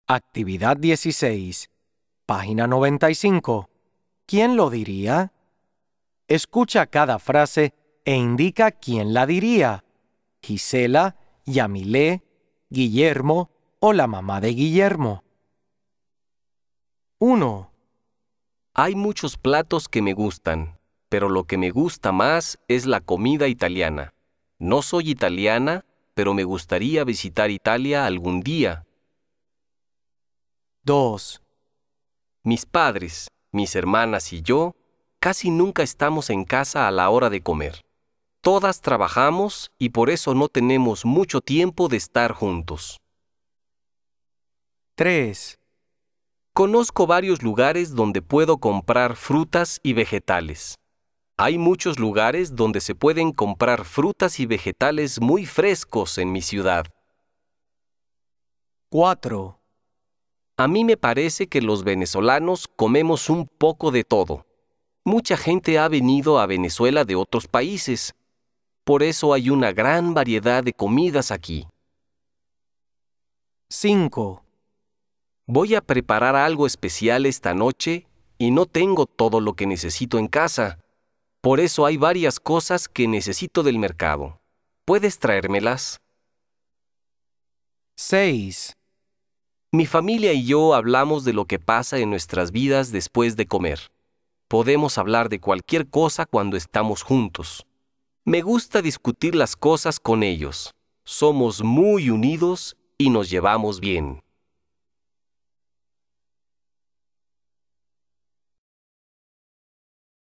Actividad 16, página 95. ¿Quién lo diría? Escucha cada frase e indica quién la diría. Gisela, Yamilé, Guillermo o la mamá de Guillermo. 1, Hay muchos platos que me gustan, pero lo que me gusta más es la comida italiana. No soy italiana, pero me gustaría visitar Italia algún día. 2, Mis padres, mis hermanas y yo casi nunca estamos en casa a la hora de comer. Todas trabajamos y por eso no tenemos mucho tiempo de estar juntos. 3, Conozco varios lugares donde puedo comprar frutas y vegetales. Hay muchos lugares donde se pueden comprar frutas y vegetales muy frescos en mi ciudad. 4, A mí me parece que los venezolanos comemos un poco de todo. Mucha gente ha venido a Venezuela de otros países. Por eso hay una gran variedad de comidas aquí. 5, Voy a preparar algo especial esta noche y no tengo todo lo que necesito en casa. Por eso hay varias cosas que necesito del mercado. ¿Puedes traérmelas? 6, Mi familia y yo hablamos de lo que pasa en nuestras vidas después de comer. Podemos hablar de cualquier cosa cuando estamos juntos. Me gusta discutir las cosas con ellos. Somos muy unidos y nos llevamos bien.